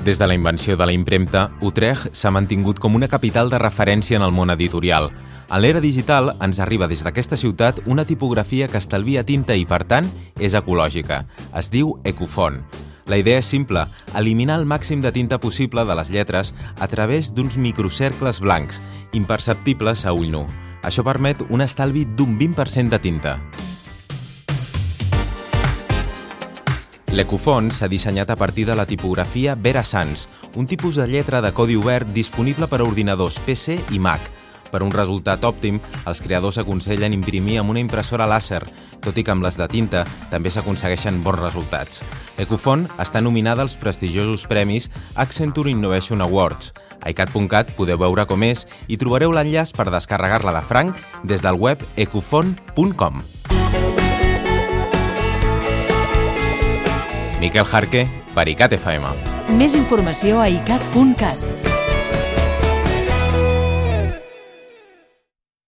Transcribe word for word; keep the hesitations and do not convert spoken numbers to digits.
Des de la invenció de la impremta, Utrecht s'ha mantingut com una capital de referència en el món editorial. En l'era digital ens arriba des d'aquesta ciutat una tipografia que estalvia tinta i, per tant, és ecològica. Es diu Ecofont. La idea és simple, eliminar el màxim de tinta possible de les lletres a través d'uns microcercles blancs, imperceptibles a ull nu. Això permet un estalvi d'un vint per cent de tinta. L'Ecofont s'ha dissenyat a partir de la tipografia Vera Sans, un tipus de lletra de codi obert disponible per a ordinadors P C i Mac. Per un resultat òptim, els creadors aconsellen imprimir amb una impressora làser, tot i que amb les de tinta també s'aconsegueixen bons resultats. Ecofont està nominada als prestigiosos premis Accenture Innovation Awards. A icat punt cat podeu veure com és i trobareu l'enllaç per descarregar-la de franc des del web ecofont punt com. Miquel Jarque, per icat F M. Més informació a icat punt cat.